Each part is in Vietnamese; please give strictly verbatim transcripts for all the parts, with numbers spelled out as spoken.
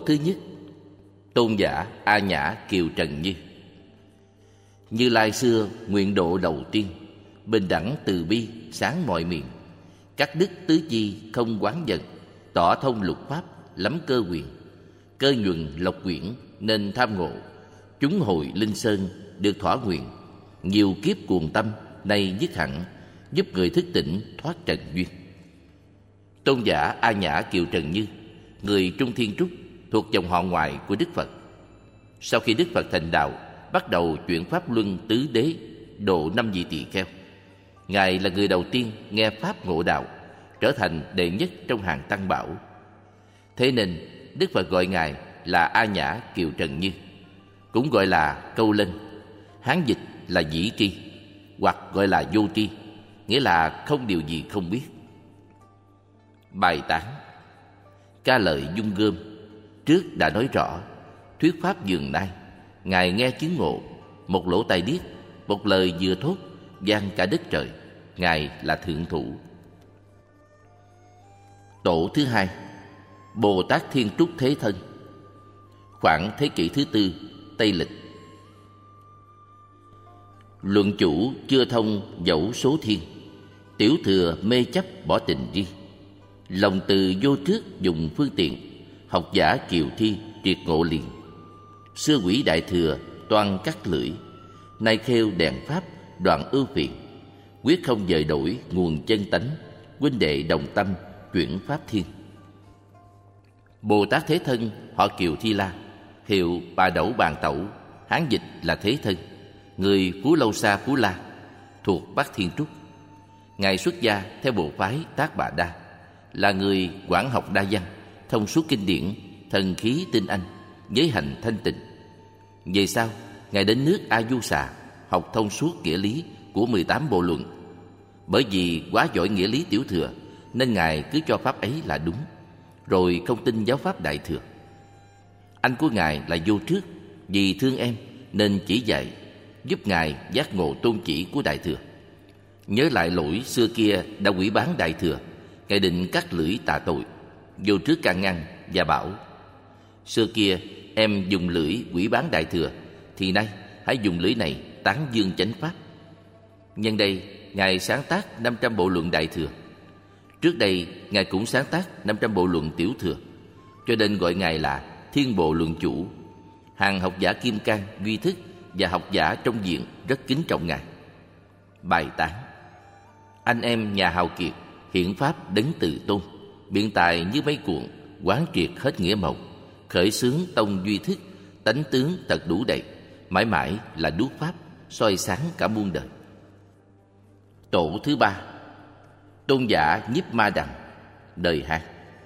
thứ nhất, tôn giả A Nhã Kiều Trần Như. Như Lai xưa nguyện độ đầu tiên, bình đẳng từ bi sáng mọi miền, cắt đứt tứ chi không quán giận, tỏ thông lục pháp lắm cơ quyền. Cơ nhuần lộc quyển nên tham ngộ, chúng hội linh sơn được thỏa nguyện. Nhiều kiếp cuồng tâm nay dứt hẳn, giúp người thức tỉnh thoát trần duyên. Tôn giả A Nhã Kiều Trần Như, người Trung Thiên Trúc, thuộc dòng họ ngoại của Đức Phật. Sau khi Đức Phật thành đạo, bắt đầu chuyển pháp luân tứ đế, độ năm vị tỳ kheo. Ngài là người đầu tiên nghe pháp ngộ đạo, trở thành đệ nhất trong hàng tăng bảo. Thế nên Đức Phật gọi Ngài là A Nhã Kiều Trần Như, cũng gọi là Câu Lân. Hán dịch là dĩ tri, hoặc gọi là vô tri, nghĩa là không điều gì không biết. Bài tán. Ca lợi dung gươm, trước đã nói rõ, thuyết pháp dường nay, Ngài nghe chứng ngộ, một lỗ tai điếc, một lời vừa thốt, vang cả đất trời. Ngài là thượng thủ. Tổ thứ hai, Bồ Tát Thiên Trúc Thế Thân. Khoảng thế kỷ thứ tư, Tây Lịch. Luận chủ chưa thông dẫu số thiên, tiểu thừa mê chấp bỏ tình riêng. Lòng từ vô trước dùng phương tiện, học giả kiều thi triệt ngộ liền. Xưa quỷ đại thừa toan cắt lưỡi, nay khêu đèn pháp đoạn ưu phiền. Quyết không dời đổi nguồn chân tánh, huynh đệ đồng tâm chuyển pháp thiên. Bồ Tát Thế Thân họ Kiều Thi La, hiệu Bà Đẩu Bàn Tẩu, Hán dịch là Thế Thân, người Phú Lâu Sa Phú La, thuộc Bắc Thiên Trúc. Ngài xuất gia theo bộ phái Tác Bà Đa, là người quảng học đa văn, thông suốt kinh điển, thần khí tinh anh, giới hạnh thanh tịnh. Về sau, Ngài đến nước A Du Xà, học thông suốt nghĩa lý của mười tám bộ luận. Bởi vì quá giỏi nghĩa lý tiểu thừa, nên Ngài cứ cho pháp ấy là đúng, rồi không tin giáo pháp đại thừa. Anh của Ngài là Vô Trước, vì thương em nên chỉ dạy, giúp Ngài giác ngộ tôn chỉ của đại thừa. Nhớ lại lỗi xưa kia đã hủy bán đại thừa, Ngài định cắt lưỡi tạ tội. Vô Trước can ngăn và bảo: xưa kia em dùng lưỡi hủy bán đại thừa, thì nay hãy dùng lưỡi này tán dương chánh pháp. Nhân đây Ngài sáng tác năm trăm bộ luận đại thừa. Trước đây Ngài cũng sáng tác năm trăm bộ luận tiểu thừa, cho nên gọi Ngài là Thiên Bộ Luận Chủ. Hàng học giả Kim Cang, Duy Thức và học giả trong viện rất kính trọng Ngài. Bài tán. Anh em nhà hào kiệt hiển pháp đấng từ tôn, biện tài như mây cuộn, quán triệt hết nghĩa màu, khởi xướng tông duy thức, tánh tướng thật đủ đầy, mãi mãi là đuốc pháp, soi sáng cả muôn đời. Tổ thứ ba, tôn giả Nhiếp Ma Đằng, đời Hán.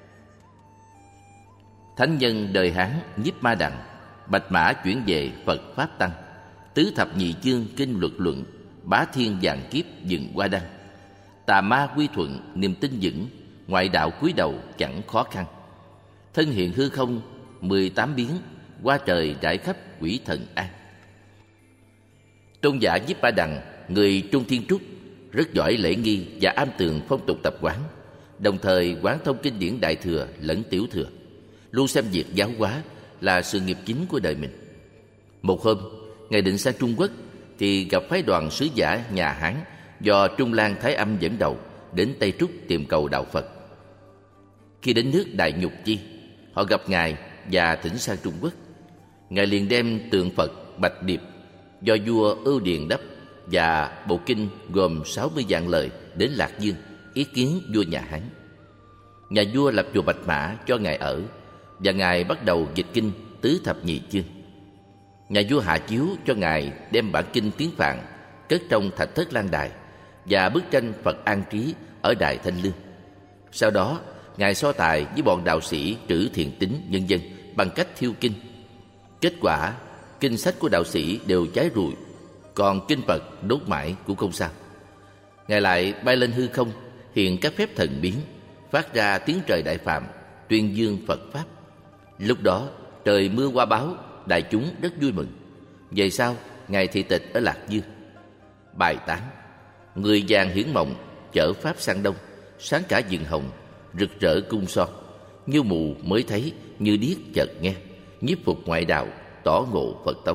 Thánh nhân đời Hán Nhiếp Ma Đằng, bạch mã chuyển về Phật Pháp Tăng, tứ thập nhị chương kinh luật luận, bá thiên vạn kiếp dừng qua đăng. Tà ma quy thuận, niềm tin vững, ngoại đạo cúi đầu chẳng khó khăn. Thân hiện hư không mười tám biến, qua trời rải khắp quỷ thần an. Tôn giả Nhiếp Ma Đằng, người Trung Thiên Trúc, rất giỏi lễ nghi và am tường phong tục tập quán, đồng thời quán thông kinh điển đại thừa lẫn tiểu thừa, luôn xem việc giáo hóa là sự nghiệp chính của đời mình. Một hôm, Ngài định sang Trung Quốc thì gặp phái đoàn sứ giả nhà Hán do Trung Lan Thái Âm dẫn đầu đến Tây Trúc tìm cầu đạo Phật. Khi đến nước Đại Nhục Chi, họ gặp Ngài và thỉnh sang Trung Quốc. Ngài liền đem tượng Phật Bạch Điệp do vua Ưu Điền đắp và bộ kinh gồm sáu mươi vạn lời đến Lạc Dương ý kiến vua nhà Hán. Nhà vua lập chùa Bạch Mã cho Ngài ở, và Ngài bắt đầu dịch kinh tứ thập nhị chương. Nhà vua hạ chiếu cho Ngài đem bản kinh tiếng Phạn cất trong thạch thất Lan Đài và bức tranh Phật an trí ở Đài Thanh Lương. Sau đó, Ngài so tài với bọn đạo sĩ Trữ Thiện Tính vân vân bằng cách thiêu kinh. Kết quả, kinh sách của đạo sĩ đều cháy rụi, còn kinh Phật đốt mãi cũng không sao. Ngài lại bay lên hư không, hiện các phép thần biến, phát ra tiếng trời đại phạm, tuyên dương Phật pháp. Lúc đó trời mưa hoa báo, đại chúng rất vui mừng. Về sau, Ngài thị tịch ở Lạc Dương. Bài tán. Người vàng hiển mộng, chở pháp sang đông, sáng cả rừng hồng, rực rỡ cung son. như mù mới thấy, như điếc chợt nghe, nhiếp phục ngoại đạo, tỏ ngộ Phật tông.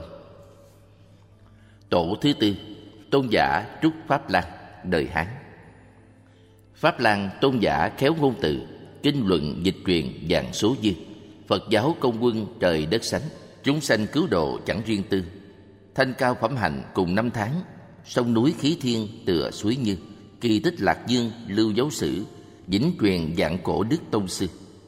Tổ thứ tư, tôn giả Trúc Pháp Lan, đời Hán. Pháp Lan tôn giả khéo ngôn từ, kinh luận dịch truyền vạn số dư. Phật giáo công quân trời đất sánh, chúng sanh cứu độ chẳng riêng tư. Thanh cao phẩm hạnh cùng năm tháng, sông núi khí thiên tựa suối Như. Kỳ tích Lạc Dương lưu dấu sử, vĩnh truyền vạn cổ đức tôn sư.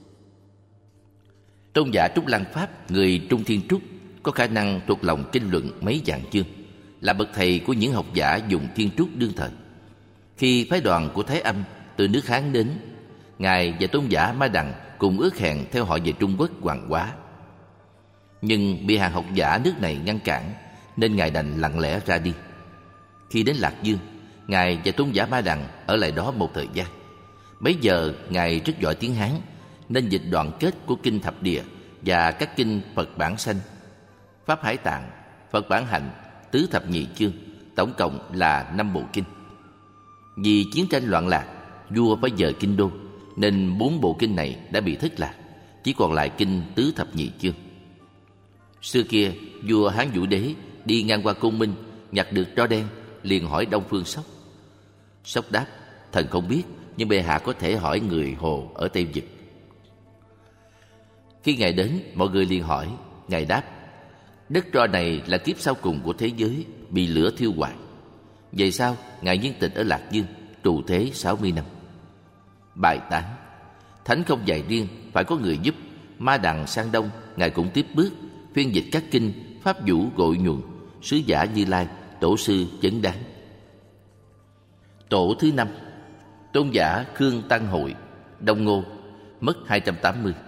Tôn giả Trúc Lăng Pháp, người Trung Thiên Trúc, có khả năng thuộc lòng kinh luận mấy vạn chương, là bậc thầy của những học giả dùng Thiên Trúc đương thời. Khi phái đoàn của Thái Âm từ nước Hán đến, ngài và tôn giả Ma Đằng cùng ước hẹn theo họ về Trung Quốc Hoàng Hóa, nhưng bị hàng học giả nước này ngăn cản, nên ngài đành lặng lẽ ra đi. Khi đến Lạc Dương, ngài và tôn giả Ma Đằng ở lại đó một thời gian. Bấy giờ ngài rất giỏi tiếng Hán, nên dịch đoạn kết của kinh Thập Địa và các kinh Phật Bản Sanh, Pháp Hải Tạng, Phật Bản Hạnh, Tứ Thập Nhị Chương, tổng cộng là năm bộ kinh. Vì chiến tranh loạn lạc, vua phải dời kinh đô, nên bốn bộ kinh này đã bị thất lạc, chỉ còn lại kinh Tứ Thập Nhị Chương. Xưa kia, vua Hán Vũ Đế đi ngang qua Côn Minh, nhặt được tro đen, liền hỏi Đông Phương Sóc. Sóc đáp: thần không biết, nhưng bệ hạ có thể hỏi người Hồ ở Tây Vực. Khi ngài đến, mọi người liền hỏi. Ngài đáp: đất tro này là kiếp sau cùng của thế giới, bị lửa thiêu hoại. Vậy sao ngài viên tịch ở Lạc Dương, trụ thế sáu mươi năm? Bài tán: thánh không dạy riêng, phải có người giúp. Ma Đằng sang Đông, ngài cũng tiếp bước phiên dịch các kinh Pháp Vũ Gội Nhuần, Sứ Giả Như Lai, Tổ sư Chấn Đáng. Tổ thứ năm, tôn giả Khương Tăng Hội, Đông Ngô, mất hai trăm tám mươi.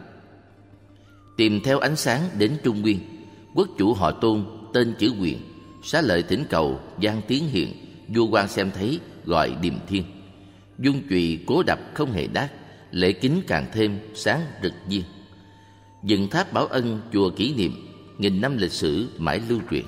Tìm theo ánh sáng đến Trung Nguyên, quốc chủ họ Tôn tên chữ Quyền, xá lợi thỉnh cầu giang tiến hiện. Vua quan xem thấy, gọi điềm thiên. Dung chùy cố đập không hề đát, lễ kính càng thêm sáng rực viên. Dựng tháp báo ân chùa kỷ niệm, nghìn năm lịch sử mãi lưu truyền.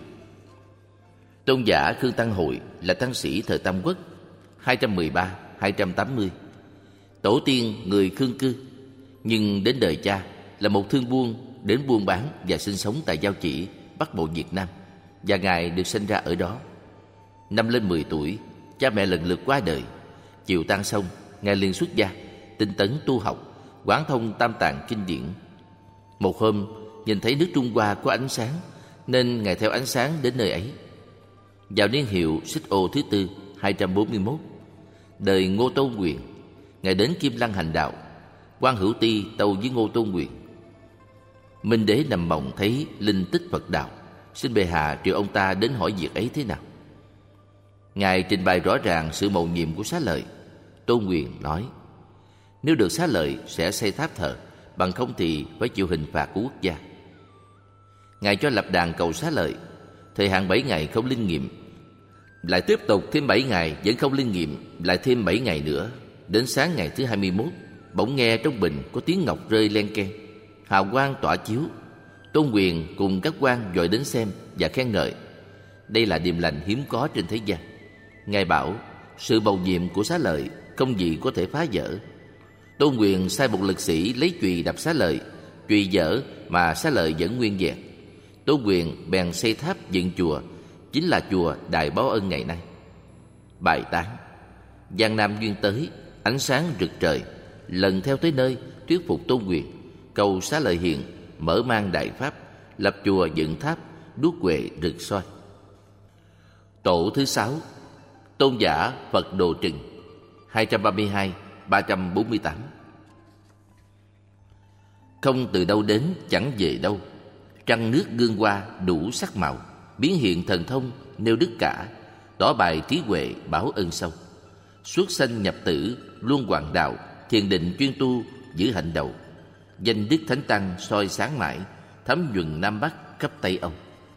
Tôn giả Khương Tăng Hội là tăng sĩ thời Tam Quốc, hai trăm mười ba đến hai trăm tám mươi. Tổ tiên người Khương cư, nhưng đến đời cha là một thương buôn đến buôn bán và sinh sống tại Giao Chỉ, Bắc Bộ Việt Nam, và ngài được sinh ra ở đó. Năm lên mười tuổi, cha mẹ lần lượt qua đời. Chiều tang xong, ngài liền xuất gia, tinh tấn tu học, quán thông tam tạng kinh điển. Một hôm, nhìn thấy nước Trung Hoa có ánh sáng, nên ngài theo ánh sáng đến nơi ấy. Vào niên hiệu Xích Ô thứ tư, hai trăm bốn mươi mốt, đời Ngô Tôn Quyền, ngài đến Kim Lăng hành đạo. Quan Hữu Ti tâu với Ngô Tôn Quyền: Minh Đế nằm mộng thấy linh tích Phật đạo, xin bệ hạ triệu ông ta đến hỏi việc ấy thế nào. Ngài trình bày rõ ràng sự mầu nhiệm của xá lợi. Tôn Quyền nói: nếu được xá lợi sẽ xây tháp thờ, bằng không thì phải chịu hình phạt của quốc gia. Ngài cho lập đàn cầu xá lợi. Thời hạn bảy ngày không linh nghiệm, lại tiếp tục thêm bảy ngày vẫn không linh nghiệm, lại thêm bảy ngày nữa. Đến sáng ngày thứ hai mươi mốt, bỗng nghe trong bình có tiếng ngọc rơi len keng, hào quang tỏa chiếu. Tôn Quyền cùng các quan vội đến xem và khen ngợi. Đây là điềm lành hiếm có trên thế gian. Ngài bảo sự bầu nhiệm của xá lợi không gì có thể phá vỡ. Tôn Quyền sai một lực sĩ lấy chùy đập xá lợi, chùy vỡ mà xá lợi vẫn nguyên vẹn. Tôn Quyền bèn xây tháp dựng chùa, chính là chùa Đại Báo Ân ngày nay. Bài tán: Giang Nam duyên tới, ánh sáng rực trời, lần theo tới nơi thuyết phục Tôn Quyền, cầu xá lợi hiện, mở mang đại pháp, lập chùa dựng tháp, đuốc huệ rực soi. Tổ thứ sáu, tôn giả Phật Đồ Trừng, hai trăm ba mươi hai đến ba trăm bốn mươi tám. Không từ đâu đến, chẳng về đâu, trăng nước gương qua đủ sắc màu, biến hiện thần thông nêu đức cả, tỏ bài trí huệ báo ân sâu. Xuất sanh nhập tử, luôn hoàng đạo, thiền định chuyên tu, giữ hạnh đầu. Danh đức thánh tăng soi sáng mãi, thấm nhuần Nam Bắc khắp Tây Âu.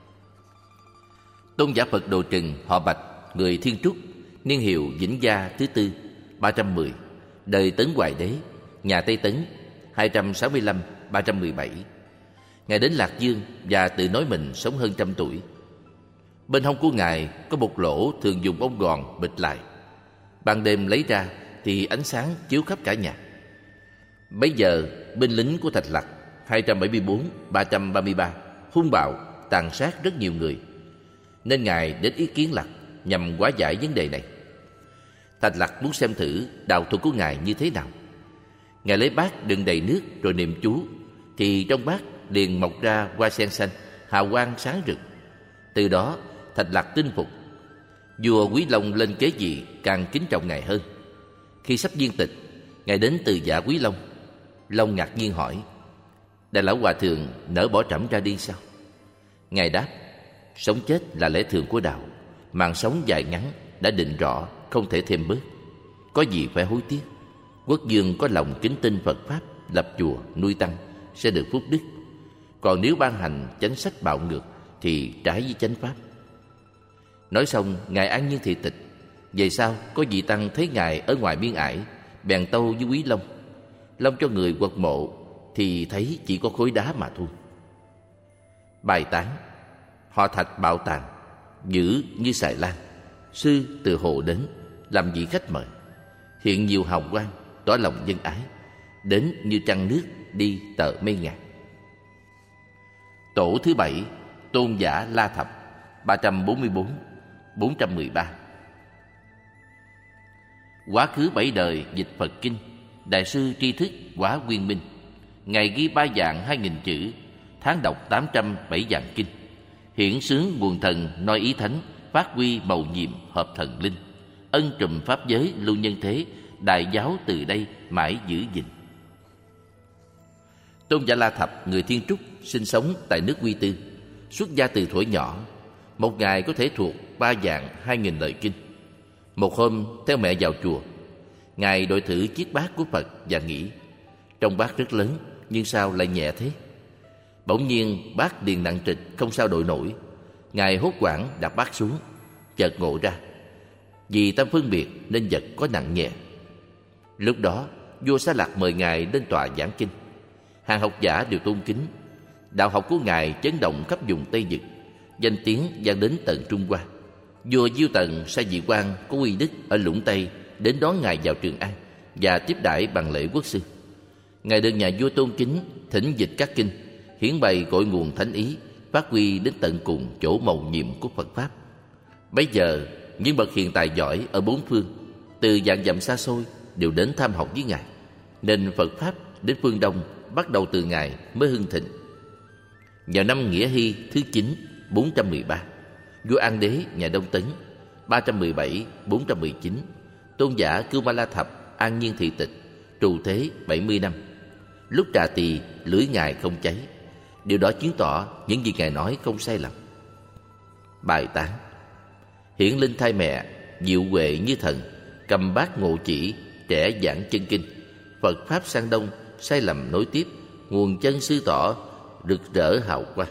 Tôn giả Phật Đồ Trừng, họ Bạch, người Thiên Trúc, niên hiệu Vĩnh Gia thứ tư, ba trăm mười, đời Tấn Hoài Đế, nhà Tây Tấn, hai trăm sáu mươi lăm đến ba trăm mười bảy. Ngài đến Lạc Dương và tự nói mình sống hơn trăm tuổi. Bên hông của ngài có một lỗ thường dùng ống gòn bịt lại. Ban đêm lấy ra thì ánh sáng chiếu khắp cả nhà. Bấy giờ binh lính của Thạch Lặc hai trăm bảy mươi tư đến ba trăm ba mươi ba hung bạo, tàn sát rất nhiều người, nên Ngài đến ý kiến Lặc nhằm hóa giải vấn đề này. Thạch Lặc muốn xem thử đạo thuật của Ngài như thế nào. Ngài lấy bát đựng đầy nước rồi niệm chú, thì trong bát liền mọc ra hoa sen xanh, hào quang sáng rực. Từ đó Thạch Lặc tin phục. Vua Quý Long lên kế vị càng kính trọng Ngài hơn. Khi sắp viên tịch, Ngài đến từ dạ Quý Long. Long ngạc nhiên hỏi: Đại lão hòa thượng nỡ bỏ trẫm ra đi sao? Ngài đáp: Sống chết là lẽ thường của đạo, mạng sống dài ngắn đã định rõ, không thể thêm bớt. Có gì phải hối tiếc. Quốc vương có lòng kính tin Phật pháp, lập chùa, nuôi tăng sẽ được phúc đức. Còn nếu ban hành chánh sách bạo ngược thì trái với chánh pháp. Nói xong, Ngài an nhiên thị tịch. Về sau có vị tăng thấy Ngài ở ngoài biên ải, bèn tâu với Quý Long. Long cho người quật mộ thì thấy chỉ có khối đá mà thôi. Bài tán: Họ Thạch bạo tàn, dữ như xài lan. Sư từ hồ đến, làm vị khách mời. Hiện nhiều hào quang, tỏ lòng dân ái. Đến như trăng nước, đi tờ mây ngàn. Tổ thứ bảy, Tôn giả La Thập, ba trăm bốn mươi tư đến bốn trăm mười ba. Quá khứ bảy đời dịch Phật kinh, đại sư tri thức quá nguyên minh. Ngài ghi ba vạn hai nghìn chữ, tháng đọc tám trăm bảy vạn kinh. Hiển xướng nguồn thần noi ý thánh, phát huy mầu nhiệm hợp thần linh. Ân trùm pháp giới lưu nhân thế, đại giáo từ đây mãi giữ gìn. Tôn giả La Thập, người Thiên Trúc, sinh sống tại nước Quy Tư. Xuất gia từ thuở nhỏ. Một ngày có thể thuộc ba vạn hai nghìn lời kinh. Một hôm theo mẹ vào chùa, Ngài đội thử chiếc bát của Phật và nghĩ: Trong bát rất lớn, nhưng sao lại nhẹ thế? Bỗng nhiên bát liền nặng trịch, không sao đội nổi. Ngài hốt hoảng đặt bát xuống, chợt ngộ ra vì tâm phân biệt nên vật có nặng nhẹ. Lúc đó vua Xá Lạc mời Ngài lên tòa giảng kinh. Hàng học giả đều tôn kính. Đạo học của Ngài chấn động khắp vùng Tây Vực, danh tiếng vang đến tận Trung Hoa. Vua Diêu Tần sai vị quan có uy đức ở Lũng Tây đến đón Ngài vào Trường An và tiếp đãi bằng lễ quốc sư. Ngài được nhà vua tôn kính, thỉnh dịch các kinh, hiển bày cội nguồn thánh ý, phát huy đến tận cùng chỗ mầu nhiệm của Phật pháp. Bấy giờ những bậc hiền tài giỏi ở bốn phương, từ vạn dặm xa xôi đều đến tham học với Ngài, nên Phật pháp đến phương Đông bắt đầu từ Ngài mới hưng thịnh. Vào năm Nghĩa Hy thứ chín, bốn trăm mười ba, vua An Đế nhà Đông Tấn, ba trăm mười bảy đến bốn trăm mười chín, Tôn giả Cưu Ma La Thập an nhiên thị tịch, trụ thế bảy mươi năm. Lúc trà tỳ, lưỡi Ngài không cháy. Điều đó chứng tỏ những gì Ngài nói không sai lầm. Bài tán: Hiển linh thai mẹ, diệu huệ như thần, cầm bát ngộ chỉ, trẻ giảng chân kinh. Phật pháp sang đông, sai lầm nối tiếp, nguồn chân sư tỏ, rực rỡ hào quang.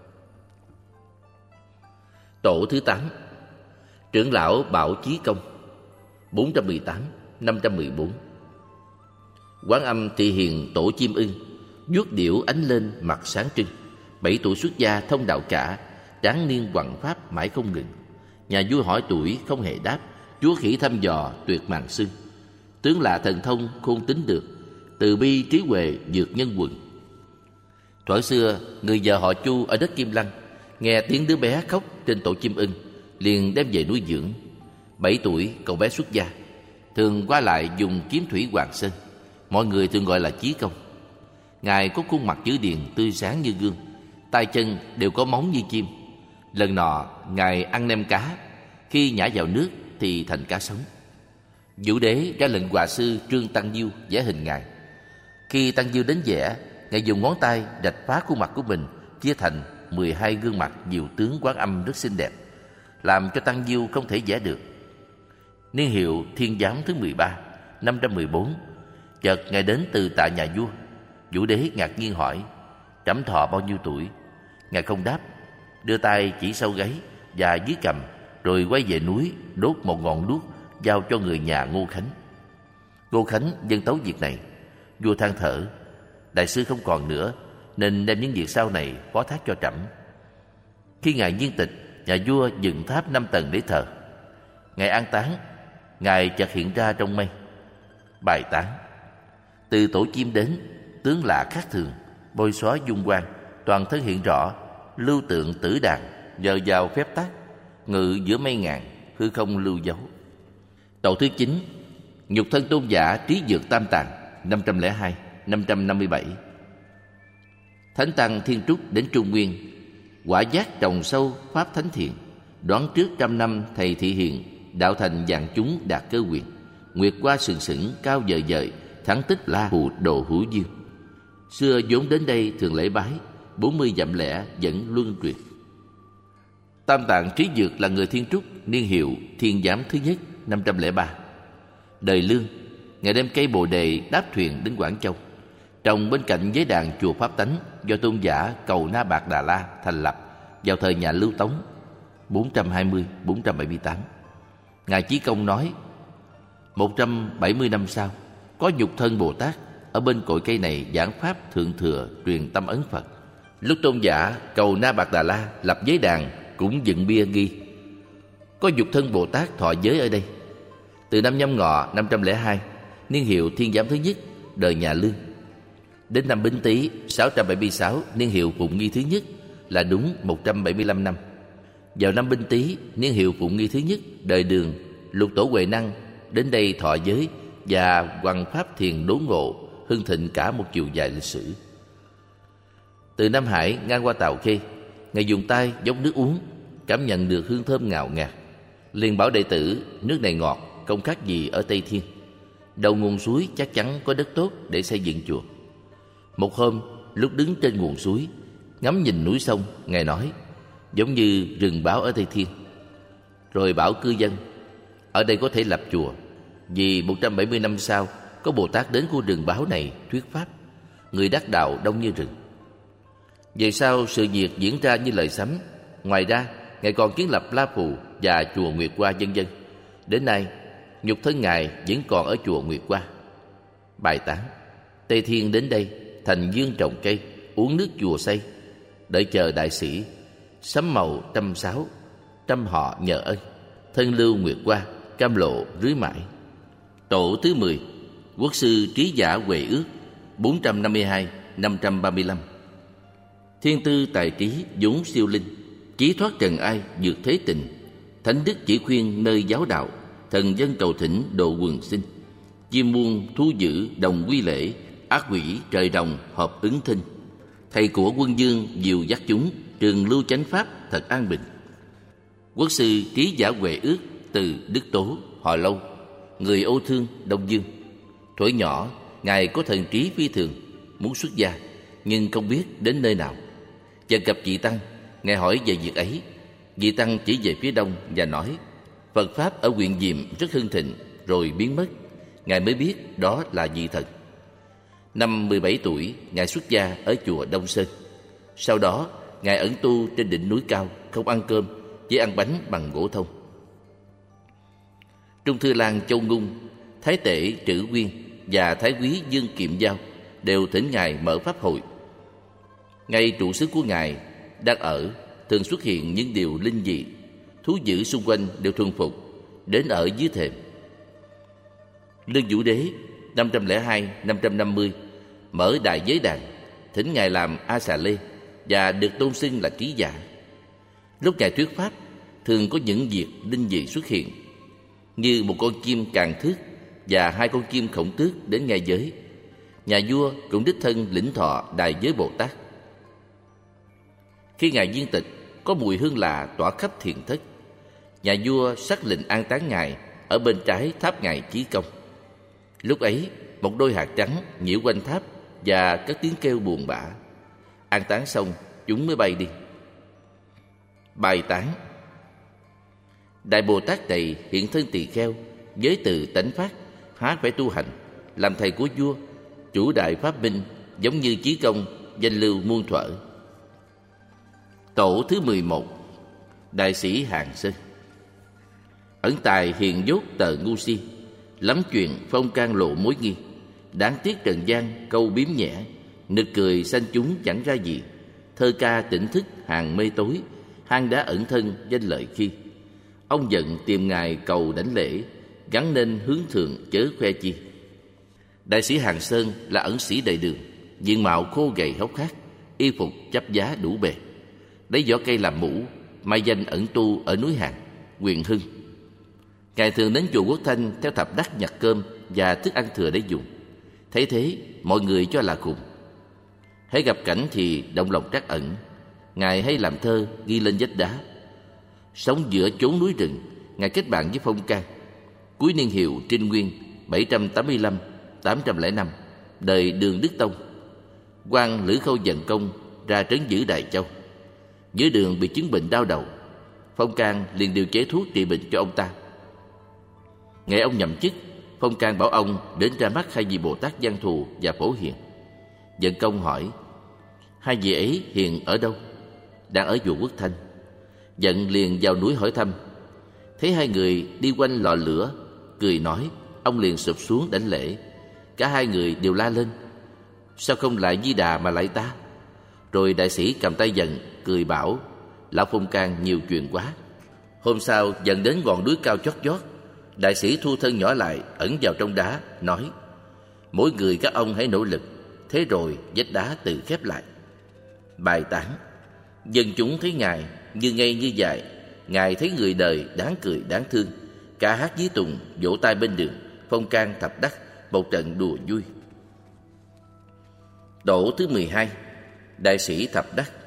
Tổ thứ tám, trưởng lão Bảo Chí Công, bốn trăm mười tám đến năm trăm mười bốn. Quán Âm Thị Hiền Tổ Chim Ưng, vuốt điểu ánh lên mặt sáng trưng. Bảy tuổi xuất gia thông đạo cả, tráng niên hoằng pháp mãi không ngừng. Nhà vua hỏi tuổi không hề đáp, chúa khỉ thăm dò tuyệt màng xưng. Tướng lạ thần thông khôn tính được, từ bi trí huệ vượt nhân quần. Thuở xưa người vợ họ Chu ở đất Kim Lăng nghe tiếng đứa bé khóc trên tổ chim ưng, liền đem về nuôi dưỡng. Bảy tuổi cậu bé xuất gia, thường qua lại dùng kiếm thủy Hoàng Sơn, mọi người thường gọi là Chí Công. Ngài có khuôn mặt chữ điền tươi sáng như gương, tay chân đều có móng như chim. Lần nọ Ngài ăn nem cá, khi nhả vào nước thì thành cá sống. Vũ đế ra lệnh họa sư Trương Tăng Diêu vẽ hình Ngài. Khi Tăng Diêu đến vẽ, Ngài dùng ngón tay rạch phá khuôn mặt của mình, chia thành mười hai gương mặt nhiều tướng Quán Âm rất xinh đẹp, làm cho Tăng Diêu không thể vẽ được. Niên hiệu Thiên Giám thứ mười ba, năm trăm mười bốn, chợt Ngài đến từ tại nhà vua. Vũ đế ngạc nhiên hỏi: Trẫm thọ bao nhiêu tuổi? Ngài không đáp, đưa tay chỉ sau gáy và dưới cằm, rồi quay về núi đốt một ngọn đuốc giao cho người nhà Ngô Khánh. Ngô Khánh dâng tấu việc này. Vua than thở: Đại sư không còn nữa, nên đem những việc sau này phó thác cho trẫm. Khi Ngài viên tịch, nhà vua dựng tháp năm tầng để thờ. Ngài an táng, Ngài chợt hiện ra trong mây. Bài tán: Từ tổ chim đến, tướng lạ khác thường, bôi xóa dung quang, toàn thân hiện rõ, lưu tượng tử đàn, giờ vào phép tắc, ngự giữa mây ngàn, hư không lưu dấu. Tổ thứ chín, nhục thân tôn giả Trí Dược Tam Tạng, năm trăm lẻ hai đến năm trăm năm mươi bảy. Thánh tăng Thiên Trúc đến Trung Nguyên, quả giác trồng sâu pháp thánh thiện, đoán trước trăm năm thầy thị hiện, đạo thành vạn chúng đạt cơ quyền. Nguyệt qua sừng sững cao dời dời, thắng tích la hù đồ hữu dương. Xưa vốn đến đây thường lễ bái, bốn mươi dặm lẻ vẫn luân truyền. Tam Tạng Trí Dược là người Thiên Trúc, niên hiệu Thiên Giám thứ nhất, năm trăm lẻ ba. Đời Lương, Ngài đem cây bồ đề đáp thuyền đến Quảng Châu, trồng bên cạnh giới đàn chùa Pháp Tánh do tôn giả Cầu Na Bạc Đà La thành lập vào thời nhà Lưu Tống, bốn trăm hai mươi đến bốn trăm bảy mươi tám. Ngài Chí Công nói, một trăm bảy mươi năm sau, có nhục thân Bồ Tát ở bên cội cây này giảng pháp thượng thừa truyền tâm ấn Phật. Lúc tôn giả Cầu Na Bạc Đà La lập giới đàn cũng dựng bia ghi, có nhục thân Bồ Tát thọ giới ở đây. Từ năm Nhâm Ngọ năm trăm lẻ hai, niên hiệu Thiên Giám thứ nhất, đời nhà Lương, đến năm Bính Tý sáu trăm bảy mươi sáu, niên hiệu Phụng Nghi thứ nhất, là đúng một trăm bảy mươi lăm năm. Vào năm Bính Tý, niên hiệu Phụng Nghi thứ nhất, đời Đường, Lục Tổ Huệ Năng đến đây thọ giới và hoằng pháp thiền đốn ngộ, hưng thịnh cả một chiều dài lịch sử. Từ Nam Hải ngang qua Tàu Khê, Ngài dùng tay dốc nước uống, cảm nhận được hương thơm ngào ngạt, liền bảo đệ tử nước này ngọt, không khác gì ở Tây Thiên. Đầu nguồn suối chắc chắn có đất tốt để xây dựng chùa. Một hôm, lúc đứng trên nguồn suối, ngắm nhìn núi sông, Ngài nói, giống như rừng báo ở Tây Thiên. Rồi bảo cư dân, ở đây có thể lập chùa, vì một trăm bảy mươi năm sau, có Bồ Tát đến khu rừng báo này thuyết pháp, người đắc đạo đông như rừng. Về sau, sự việc diễn ra như lời sấm. Ngoài ra, Ngài còn kiến lập La Phù và chùa Nguyệt Hoa vân vân. Đến nay, nhục thân Ngài vẫn còn ở chùa Nguyệt Hoa. Bài tán: Tây Thiên đến đây, thành dương trồng cây, uống nước chùa xây, đợi chờ đại sĩ, sấm màu trăm sáo, trăm họ nhờ ân, thân lưu Nguyệt Hoa, cam lộ rưới mãi. Tổ thứ mười, Quốc sư Trí Giả Huệ Ước, bốn trăm năm mươi hai đến năm trăm ba mươi lăm. Thiên tư tài trí vốn siêu linh, chí thoát trần ai vượt thế tình. Thánh đức chỉ khuyên nơi giáo đạo, thần dân cầu thỉnh độ quần sinh. Chim muôn thú dữ đồng quy lễ, ác quỷ trời đồng hợp ứng thinh. Thầy của quân dương dìu dắt chúng, trường lưu chánh pháp thật an bình. Quốc sư Trí Giả Huệ Ước từ Đức Tố, họ Lâu, người Ô Thương, Đông Dương. Thuở nhỏ, Ngài có thần trí phi thường, muốn xuất gia, nhưng không biết đến nơi nào. Chợt gặp vị Tăng, Ngài hỏi về việc ấy. Vị Tăng chỉ về phía đông và nói, Phật Pháp ở huyện Diệm rất hưng thịnh, rồi biến mất. Ngài mới biết đó là vị thần. Năm mười bảy tuổi, Ngài xuất gia ở chùa Đông Sơn. Sau đó, Ngài ẩn tu trên đỉnh núi cao, không ăn cơm, chỉ ăn bánh bằng gỗ thông. Trung Thư Lang Châu Ngung, Thái Tể Trữ Nguyên và Thái Quý Dương Kiệm Giao đều thỉnh Ngài mở pháp hội. Ngay trụ xứ của Ngài đang ở, thường xuất hiện những điều linh dị, thú dữ xung quanh đều thuần phục, đến ở dưới thềm. Lương Vũ Đế năm trăm lẻ hai đến năm trăm năm mươi mở đại giới đàn, thỉnh Ngài làm A Xà Lê và được tôn xưng là Trí Giả. Lúc Ngài thuyết pháp, thường có những việc linh dị xuất hiện, như một con chim càng thước và hai con chim khổng tước đến nghe giới. Nhà vua cũng đích thân lĩnh thọ đại giới Bồ Tát. Khi Ngài viên tịch, có mùi hương lạ tỏa khắp thiền thất. Nhà vua sắc lệnh an táng Ngài ở bên trái tháp Ngài Chí Công. Lúc ấy, một đôi hạt trắng nhiễu quanh tháp và các tiếng kêu buồn bã. An táng xong, chúng mới bay đi. Bài tán: Đại Bồ Tát này hiện thân tỳ kheo, giới từ tánh phát, há phải tu hành, làm thầy của vua, chủ đại pháp minh, giống như Chí Công, danh lưu muôn thuở. Tổ thứ mười một, Đại sĩ Hàng Sơn. Ẩn tài hiền dốt tờ ngu si, lắm chuyện phong can lộ mối nghi. Đáng tiếc trần gian câu biếm nhẹ, nực cười sanh chúng chẳng ra gì. Thơ ca tỉnh thức hàng mê tối, hang đá ẩn thân danh lợi khi. Ông giận tìm Ngài cầu đảnh lễ, gắn nên hướng thượng chớ khoe chi. Đại sĩ Hàng Sơn là ẩn sĩ Đại Đường, diện mạo khô gầy hốc hác, y phục chắp giá đủ bề, lấy vỏ cây làm mũ, mai danh ẩn tu ở núi Hàn, huyện Hưng. Ngài thường đến chùa Quốc Thanh theo thập đắc nhặt cơm và thức ăn thừa để dùng. Thấy thế, mọi người cho là khùng. Hễ gặp cảnh thì động lòng trắc ẩn. Ngài hay làm thơ ghi lên vách đá. Sống giữa chốn núi rừng, Ngài kết bạn với Phong Can. Cuối niên hiệu Trinh Nguyên bảy trăm tám mươi lăm đến tám trăm lẻ năm, đời Đường Đức Tông, quan Lữ Khâu dần công ra trấn giữ Đại Châu. Giữa đường bị chứng bệnh đau đầu, Phong Can liền điều chế thuốc trị bệnh cho ông ta. Ngày ông nhậm chức, Phong Can bảo ông đến ra mắt hai vị Bồ Tát Văn Thù và Phổ Hiền. Dần công hỏi: hai vị ấy hiện ở đâu? Đang ở chùa Quốc Thanh. Dần liền vào núi hỏi thăm. Thấy hai người đi quanh lò lửa, cười nói, ông liền sụp xuống đảnh lễ. Cả hai người đều la lên: sao không lại Di Đà mà lại ta? Rồi đại sĩ cầm tay Dần cười bảo: lão Phong Can nhiều chuyện quá. Hôm sau Dần đến ngọn núi cao chót vót. Đại sĩ thu thân nhỏ lại, ẩn vào trong đá, nói: mỗi người các ông hãy nỗ lực. Thế rồi vách đá tự khép lại. Bài tán: dân chúng thấy Ngài như ngây như dại, Ngài thấy người đời đáng cười đáng thương. Cả hát ví tùng, vỗ tay bên đường, Phong Can thập đắc, một trận đùa vui. Tổ thứ mười hai, đại sĩ thập đắc.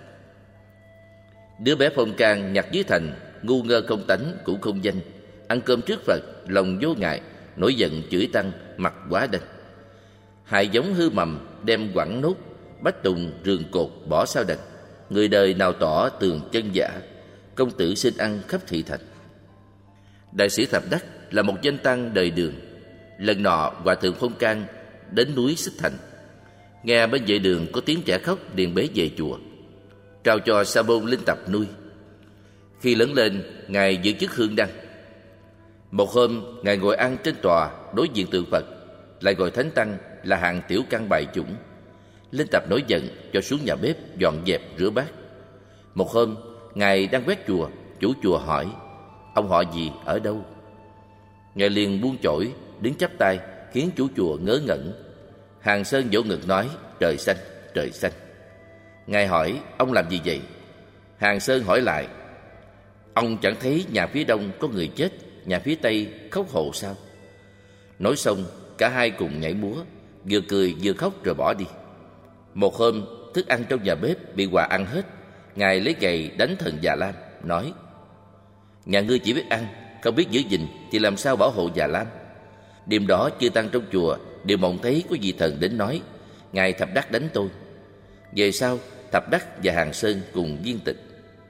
Đứa bé Phong Can nhặt dưới thành, ngu ngơ không tánh cũng không danh. Ăn cơm trước Phật, lòng vô ngại, nổi giận chửi tăng, mặt quá đanh. Hại giống hư mầm, đem quẳng nốt, bách tùng rường cột bỏ sao đành. Người đời nào tỏ tường chân giả, công tử xin ăn khắp thị thành. Đại sĩ thập đắc là một danh tăng đời Đường. Lần nọ hòa thượng Phong Can đến núi Xích Thành, nghe bên vệ đường có tiếng trẻ khóc, liền bế về chùa, trao cho sa môn Linh Tập nuôi. Khi lớn lên, Ngài giữ chức hương đăng. Một hôm, Ngài ngồi ăn trên tòa đối diện tượng Phật, lại gọi thánh tăng là hạng tiểu căn bài chủng. Linh Tập nổi giận cho xuống nhà bếp dọn dẹp rửa bát. Một hôm, Ngài đang quét chùa, chủ chùa hỏi: ông họ gì, ở đâu? Ngài liền buông chổi, đứng chắp tay, khiến chủ chùa ngớ ngẩn. Hàng Sơn vỗ ngực nói: trời xanh, trời xanh. Ngài hỏi: ông làm gì vậy? Hàng Sơn hỏi lại: ông chẳng thấy nhà phía đông có người chết, nhà phía tây khóc hộ sao? Nói xong, cả hai cùng nhảy múa, vừa cười vừa khóc rồi bỏ đi. Một hôm, thức ăn trong nhà bếp bị Hòa ăn hết. Ngài lấy gậy đánh thần Già Lam, nói: nhà ngươi chỉ biết ăn, không biết giữ gìn, thì làm sao bảo hộ Già Lam? Đêm đó chư tăng trong chùa đều mộng thấy có vị thần đến nói: Ngài thập đắc đánh tôi. Về sau, thập đắc và Hàng Sơn cùng viên tịch.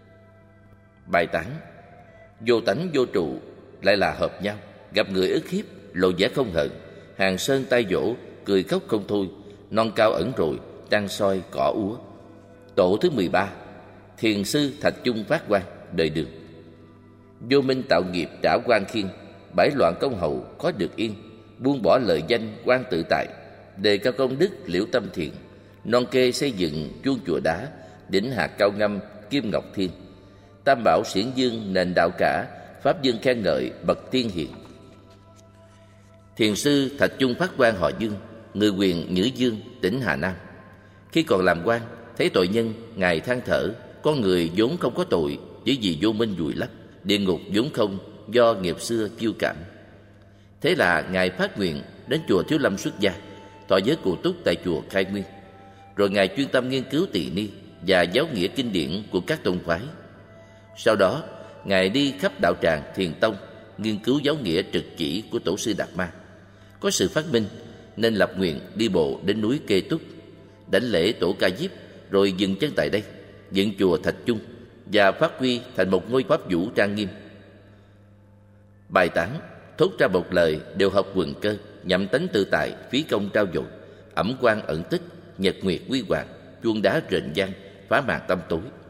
Bài tán: vô tánh vô trụ, lại là hợp nhau. Gặp người ức hiếp, lộ vẻ không hận. Hàng Sơn tay vỗ, cười khóc không thôi. Non cao ẩn rồi, trăng soi cỏ úa. Tổ thứ mười ba, thiền sư Thạch Chung Phát Quang, đời Đường. Vô minh tạo nghiệp trả quan khiên, bãi loạn công hậu có được yên. Buông bỏ lời danh quan tự tại, đề cao công đức liễu tâm thiện. Non kê xây dựng chuông chùa đá, đỉnh hạt cao ngâm kim ngọc thiên. Tam bảo xiển dương nền đạo cả, pháp dương khen ngợi bậc tiên hiền. Thiền sư Thạch Chung Phát Quang họ Dương, người quyền Nhữ Dương, tỉnh Hà Nam. Khi còn làm quan, thấy tội nhân, Ngài than thở: con người vốn không có tội, chỉ vì vô minh vùi lấp. Địa ngục vốn không, do nghiệp xưa kiêu cảm. Thế là Ngài phát nguyện đến chùa Thiếu Lâm xuất gia, thọ giới cụ túc tại chùa Khai Nguyên. Rồi Ngài chuyên tâm nghiên cứu tỳ ni và giáo nghĩa kinh điển của các tôn phái. Sau đó, Ngài đi khắp đạo tràng Thiền Tông, nghiên cứu giáo nghĩa trực chỉ của Tổ sư Đạt Ma. Có sự phát minh nên lập nguyện đi bộ đến núi Kê Túc, đảnh lễ Tổ Ca Diếp, rồi dừng chân tại đây, dựng chùa Thạch Chung và phát huy thành một ngôi pháp vũ trang nghiêm. Bài tán thốt ra một lời đều hợp quần cơ, nhậm tánh tự tại, phí công trao dồi, ẩm quan ẩn tích, nhật nguyệt quy hoàng, chuông đá rền vang, phá màn tâm tối.